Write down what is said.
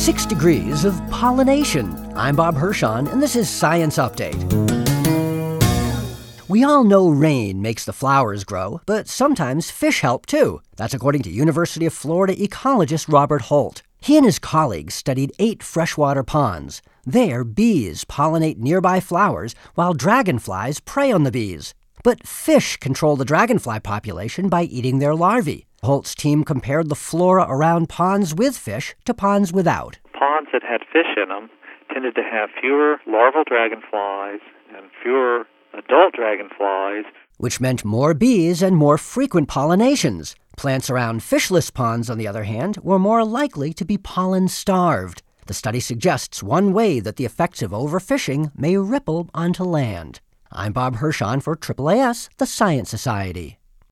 6 degrees of pollination. I'm Bob Hirschon, and this is Science Update. We all know rain makes the flowers grow, but sometimes fish help too. That's according to University of Florida ecologist Robert Holt. He and his colleagues studied 8 freshwater ponds. There, bees pollinate nearby flowers while dragonflies prey on the bees. But fish control the dragonfly population by eating their larvae. Holt's team compared the flora around ponds with fish to ponds without. Ponds that had fish in them tended to have fewer larval dragonflies and fewer adult dragonflies, which meant more bees and more frequent pollinations. Plants around fishless ponds, on the other hand, were more likely to be pollen-starved. The study suggests one way that the effects of overfishing may ripple onto land. I'm Bob Hirschon for AAAS, the Science Society.